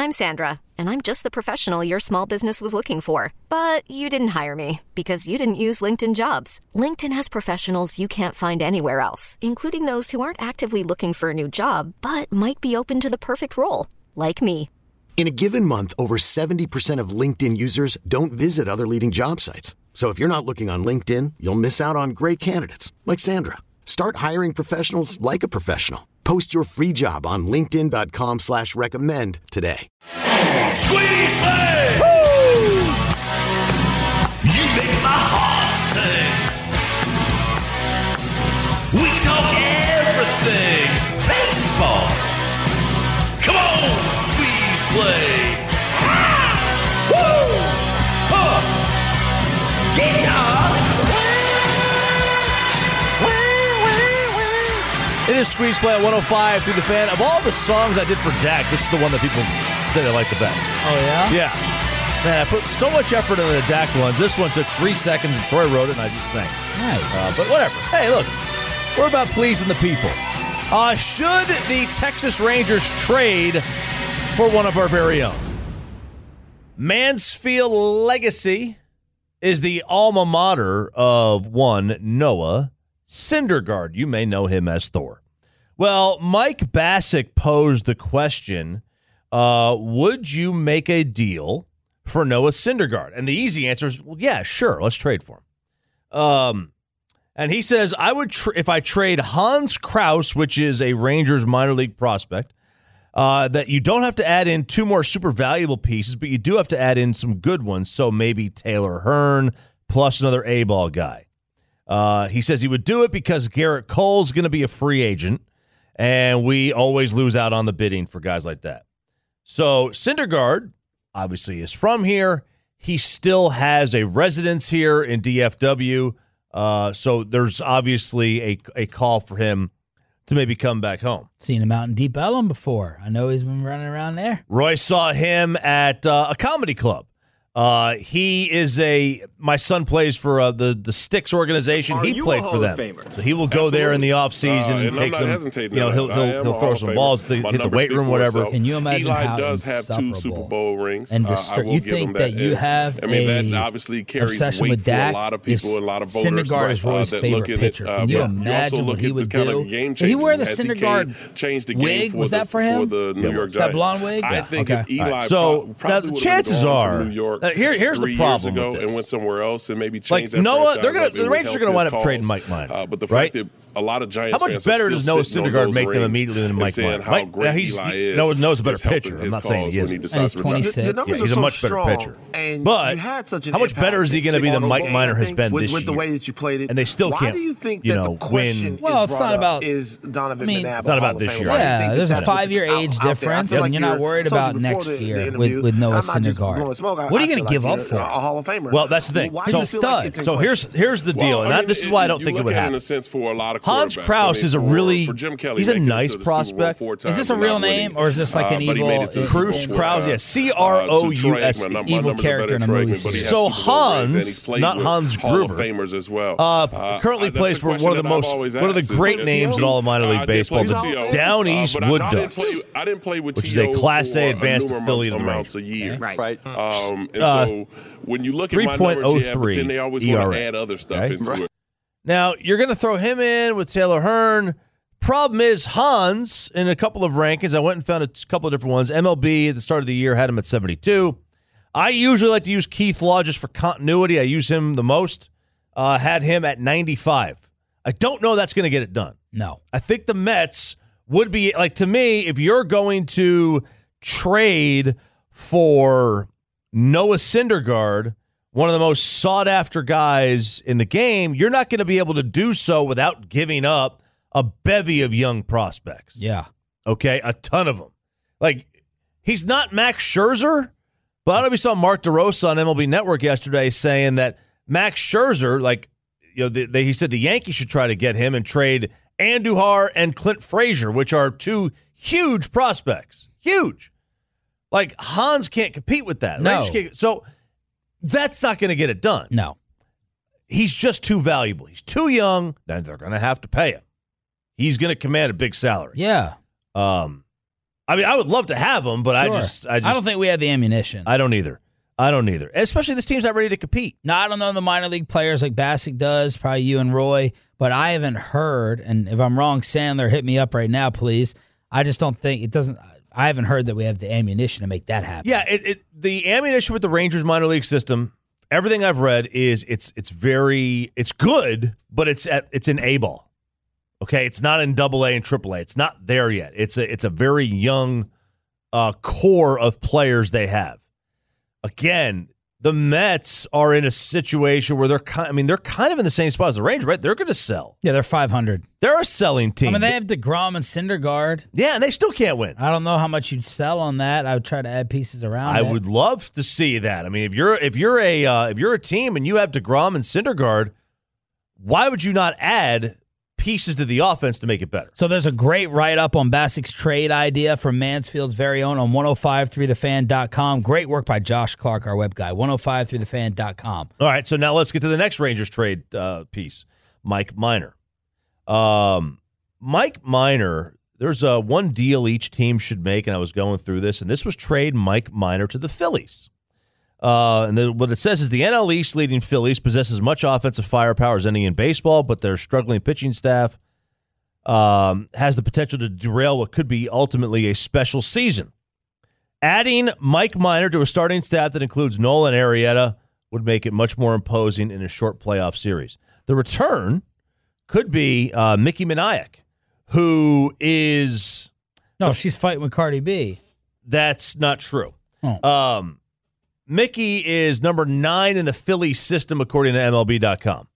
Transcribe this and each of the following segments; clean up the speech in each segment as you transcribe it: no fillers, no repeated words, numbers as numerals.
I'm Sandra, and I'm just the professional your small business was looking for. But you didn't hire me because you didn't use LinkedIn Jobs. LinkedIn has professionals you can't find anywhere else, including those who aren't actively looking for a new job, but might be open to the perfect role, like me. In a given month, over 70% of LinkedIn users don't visit other leading job sites. So if you're not looking on LinkedIn, you'll miss out on great candidates like Sandra. Start hiring professionals like a professional. Post your free job on linkedin.com/recommend today. Squeeze play! Woo! You make my heart sing. We talk everything baseball. Come on, squeeze play. Ah! Woo! Guitar. It is Squeeze Play at 105 through the Fan. Of all the songs I did for Dak, this is the one that people say they like the best. Oh, yeah? Yeah. Man, I put so much effort into the Dak ones. This one took 3 seconds, and Troy wrote it, and I just sang. Nice. But whatever. Hey, look, we're about pleasing the people. Should the Texas Rangers trade for one of our very own? Mansfield Legacy is the alma mater of one Noah Syndergaard. You may know him as Thor. Well, Mike Bassick posed the question, would you make a deal for Noah Syndergaard? And the easy answer is, well, yeah, sure, let's trade for him. And he says, I would if I trade Hans Kraus, which is a Rangers minor league prospect, that you don't have to add in 2 more super valuable pieces, but you do have to add in some good ones, so maybe Taylor Hearn plus another A-ball guy. He says he would do it because Garrett Cole's going to be a free agent, and we always lose out on the bidding for guys like that. So Syndergaard obviously is from here. He still has a residence here in DFW, so there's obviously a call for him to maybe come back home. Seen him out in Deep Ellum before. I know he's been running around there. Roy saw him at a comedy club. He is my son plays for the Styx organization. He played for them. So he will go there in the off season and take some, he'll throw some balls to hit the weight room, whatever. Can you imagine Eli how does have 2 Super Bowl rings. And you think that you have that obviously carries obsession weight with Dak? for a lot of people and a lot of voters. Syndergaard is Roy's favorite pitcher. Can you imagine what he would do? Did he wear the Syndergaard wig? Was that for him? That blonde wig? I think if Eli so now the chances are, here's the problem ago with and this. went somewhere else and maybe changed like Noah, the Rangers are going to wind up trading Mike Minor. But the right? fact that a lot of Giants how much better does Noah Syndergaard make them immediately than Mike Minor? Noah's a better pitcher. I'm not saying he isn't. And he's 26. He's a much better pitcher. But how much better is he going to be than Mike Minor has been this year? With the way that you played it, and they still can't, win. Well, it's not about. Is Donovan McNabb? It's not about this year. Yeah, there's a 5-year age difference, and you're not worried about next year with Noah Syndergaard. What are you going to give up for? A Hall of Famer. Well, that's the thing. He's a stud. So here's the deal, and this is why I don't think it would happen. Hans Kraus is he's a nice prospect. Is this a real name, or is this like an evil? Cruz Kraus, yeah, Crouse, evil character in a movie. So Hans, not Hans Gruber, currently plays for one of the great names in all of minor league baseball, the Down East Wood Ducks, which is a Class A advanced affiliate of the Rangers. Right. And so when you look at my numbers, but then they always want to add other stuff into it. Now, you're going to throw him in with Taylor Hearn. Problem is, Hans, in a couple of rankings, I went and found a couple of different ones. MLB at the start of the year had him at 72. I usually like to use Keith Law just for continuity. I use him the most. Had him at 95. I don't know that's going to get it done. No. I think the Mets would be, like, to me, if you're going to trade for Noah Syndergaard, one of the most sought-after guys in the game, you're not going to be able to do so without giving up a bevy of young prospects. Yeah. Okay? A ton of them. Like, he's not Max Scherzer, but I don't know if you saw Mark DeRosa on MLB Network yesterday saying that Max Scherzer, like, he said the Yankees should try to get him and trade Andujar and Clint Frazier, which are 2 huge prospects. Huge. Like, Hans can't compete with that. No. So that's not going to get it done. No. He's just too valuable. He's too young. Then they're going to have to pay him. He's going to command a big salary. Yeah. I mean, I would love to have him, but sure. I don't think we have the ammunition. I don't either. Especially this team's not ready to compete. No, I don't know the minor league players like Bassick does, probably you and Roy, but I haven't heard, and if I'm wrong, Sandler, hit me up right now, please. I just don't think I haven't heard that we have the ammunition to make that happen. Yeah, the ammunition with the Rangers minor league system, everything I've read is it's good, but it's in A ball. Okay, it's not in AA and AAA. It's not there yet. It's a very young core of players they have. Again, the Mets are in a situation where they're kind of in the same spot as the Rangers, right? They're going to sell. Yeah, they're 500. They're a selling team. I mean, they have DeGrom and Syndergaard. Yeah, and they still can't win. I don't know how much you'd sell on that. I would try to add pieces around. I would love to see that. I mean, if you're a team and you have DeGrom and Syndergaard, why would you not add pieces to the offense to make it better? So there's a great write-up on Bassick's trade idea from Mansfield's very own on 1053thefan.com. Great work by Josh Clark, our web guy, 1053thefan.com. All right, so now let's get to the next Rangers trade piece, Mike Minor. Mike Minor, there's one deal each team should make, and I was going through this, and this was trade Mike Minor to the Phillies. And what it says is the NL East leading Phillies possesses much offensive firepower as any in baseball, but their struggling pitching staff has the potential to derail what could be ultimately a special season. Adding Mike Minor to a starting staff that includes Nolan Arrieta would make it much more imposing in a short playoff series. The return could be Mickey Manayak, who is... No, she's fighting with Cardi B. That's not true. Oh. Mickey is number 9 in the Philly system, according to MLB.com.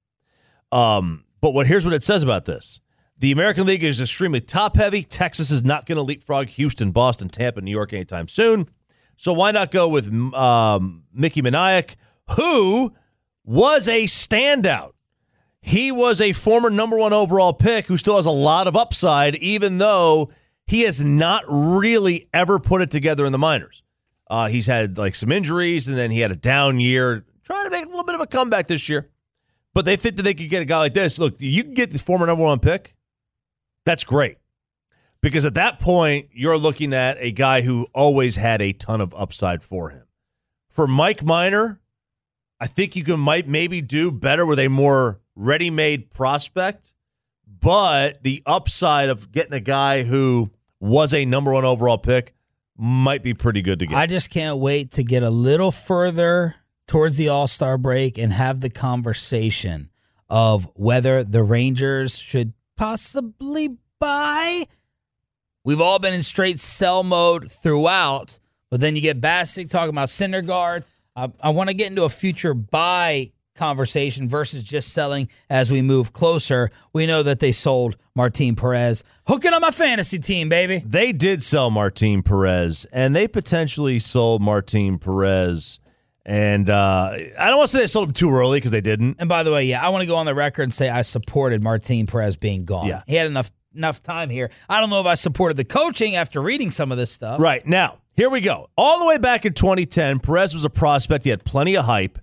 But here's what it says about this. The American League is extremely top-heavy. Texas is not going to leapfrog Houston, Boston, Tampa, New York anytime soon. So why not go with Mickey Manayak, who was a standout. He was a former number 1 overall pick who still has a lot of upside, even though he has not really ever put it together in the minors. He's had some injuries, and then he had a down year, trying to make a little bit of a comeback this year. But they think that they could get a guy like this. Look, you can get the former number 1 pick. That's great. Because at that point, you're looking at a guy who always had a ton of upside for him. For Mike Minor, I think you might maybe do better with a more ready-made prospect. But the upside of getting a guy who was a number 1 overall pick might be pretty good to get. I just can't wait to get a little further towards the All-Star break and have the conversation of whether the Rangers should possibly buy. We've all been in straight sell mode throughout, but then you get Bassick talking about Syndergaard. I want to get into a future buy conversation versus just selling as we move closer. We know that they sold Martin Perez. Hooking on my fantasy team, baby. They did sell Martin Perez, and they potentially sold Martin Perez. And I don't want to say they sold him too early because they didn't. And by the way, I want to go on the record and say I supported Martin Perez being gone. Yeah. He had enough time here. I don't know if I supported the coaching after reading some of this stuff. Right. Now, here we go. All the way back in 2010, Perez was a prospect. He had plenty of hype.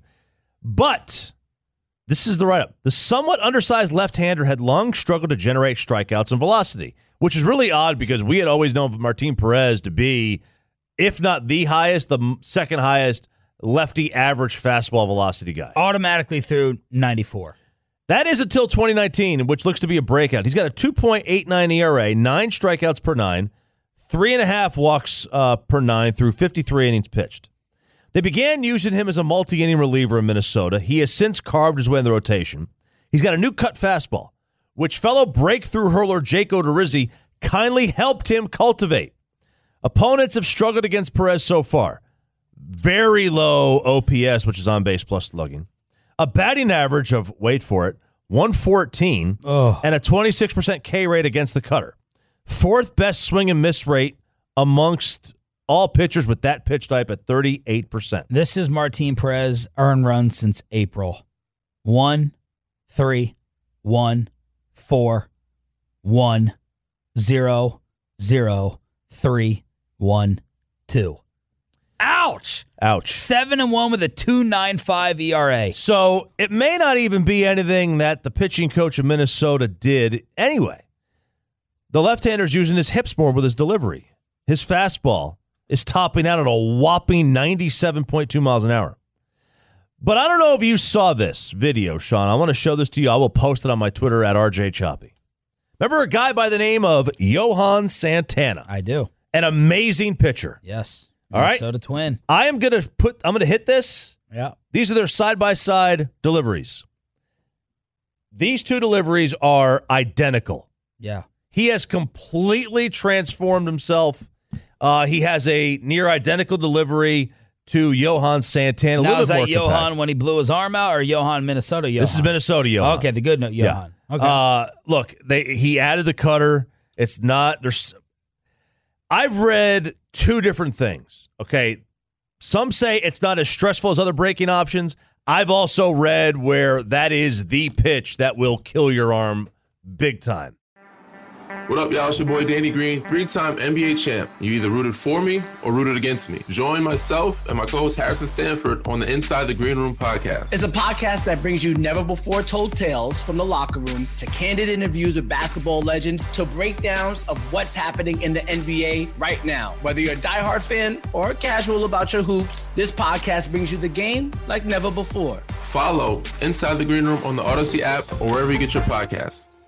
But this is the write-up. The somewhat undersized left-hander had long struggled to generate strikeouts and velocity, which is really odd because we had always known Martin Perez to be, if not the highest, the second highest lefty average fastball velocity guy. Automatically through 94. That is until 2019, which looks to be a breakout. He's got a 2.89 ERA, 9 strikeouts per 9, 3.5 walks per 9 through 53 innings pitched. They began using him as a multi-inning reliever in Minnesota. He has since carved his way in the rotation. He's got a new cut fastball, which fellow breakthrough hurler Jake Odorizzi kindly helped him cultivate. Opponents have struggled against Perez so far. Very low OPS, which is on-base plus slugging. A batting average of, wait for it, 114, and a 26% K rate against the cutter. 4th best swing and miss rate amongst all pitchers with that pitch type at 38%. This is Martin Perez earned runs since April. 1, 3, 1, 4, 1, 0, 0, 3, 1, 2. Ouch! 7-1 with a 2.95 ERA. So it may not even be anything that the pitching coach of Minnesota did anyway. The left-hander's using his hips more with his delivery. his fastball is topping out at a whopping 97.2 miles an hour. But I don't know if you saw this video, Sean. I want to show this to you. I will post it on my Twitter at RJ Choppy. Remember a guy by the name of Johan Santana? I do. An amazing pitcher. Yes. All right. Minnesota Twin. I'm going to hit this. Yeah. These are their side-by-side deliveries. These two deliveries are identical. Yeah. He has completely transformed himself. He has a near identical delivery to Johan Santana. Now, is that Johan when he blew his arm out, or Johan Minnesota Johan? This is Minnesota Johan. Okay, the good note Johan. Yeah. Okay. Look, he added the cutter. It's not there's. I've read two different things. Okay, some say it's not as stressful as other breaking options. I've also read where that is the pitch that will kill your arm big time. What up, y'all? It's your boy Danny Green, 3-time NBA champ. You either rooted for me or rooted against me. Join myself and my co-host Harrison Sanford on the Inside the Green Room podcast. It's a podcast that brings you never-before-told tales from the locker room to candid interviews with basketball legends to breakdowns of what's happening in the NBA right now. Whether you're a diehard fan or casual about your hoops, this podcast brings you the game like never before. Follow Inside the Green Room on the Odyssey app or wherever you get your podcasts.